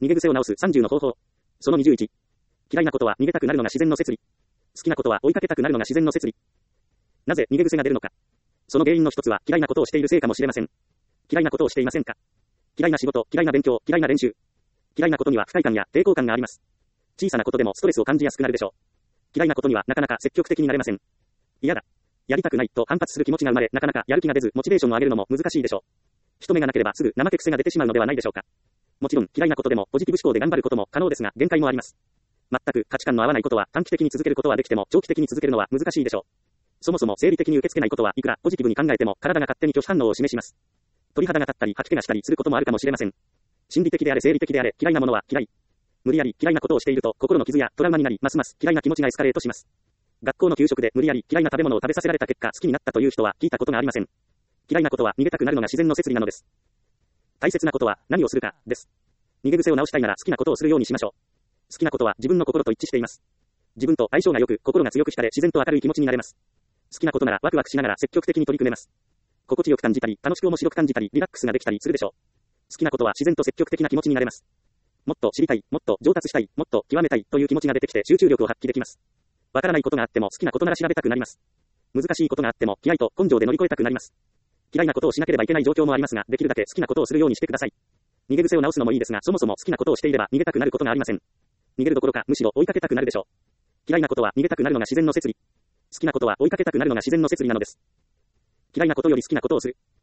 逃げ癖を直す30の方法。その21。嫌いなことは逃げたくなるのが自然の摂理。好きなことは追いかけたくなるのが自然の摂理。なぜ逃げ癖が出るのか。その原因の一つは嫌いなことをしているせいかもしれません。嫌いなことをしていませんか。嫌いな仕事、嫌いな勉強、嫌いな練習。嫌いなことには不快感や抵抗感があります。小さなことでもストレスを感じやすくなるでしょう。嫌いなことにはなかなか積極的になれません。嫌だ。やりたくないと反発する気持ちが生まれ、なかなかやる気が出ず、モチベーションを上げるのも難しいでしょう。人目がなければすぐ怠け癖が出てしまうのではないでしょうか。もちろん嫌いなことでもポジティブ思考で頑張ることも可能ですが、限界もあります。全く価値観の合わないことは短期的に続けることはできても長期的に続けるのは難しいでしょう。そもそも生理的に受け付けないことはいくらポジティブに考えても体が勝手に拒否反応を示します。鳥肌が立ったり吐き気がしたりすることもあるかもしれません。心理的であれ生理的であれ嫌いなものは嫌い。無理やり嫌いなことをしていると心の傷やトラウマになりますます嫌いな気持ちがエスカレートします。学校の給食で無理やり嫌いな食べ物を食べさせられた結果好きになったという人は聞いたことがありません。嫌いなことは逃げたくなるのが自然の摂理なのです。大切なことは何をするかです。逃げ癖を直したいなら好きなことをするようにしましょう。好きなことは自分の心と一致しています。自分と相性が良く心が強くしたれ自然と明るい気持ちになれます。好きなことならワクワクしながら積極的に取り組めます。心地よく感じたり楽しく面白く感じたりリラックスができたりするでしょう。好きなことは自然と積極的な気持ちになれます。もっと知りたい、もっと上達したい、もっと極めたいという気持ちが出てきて集中力を発揮できます。わからないことがあっても好きなことなら調べたくなります。難しいことがあっても気合と根性で乗り越えたくなります。嫌いなことをしなければいけない状況もありますが、できるだけ好きなことをするようにしてください。逃げ癖を直すのもいいですが、そもそも好きなことをしていれば逃げたくなることがありません。逃げるどころかむしろ追いかけたくなるでしょう。嫌いなことは逃げたくなるのが自然の摂理。好きなことは追いかけたくなるのが自然の摂理なのです。嫌いなことより好きなことをする。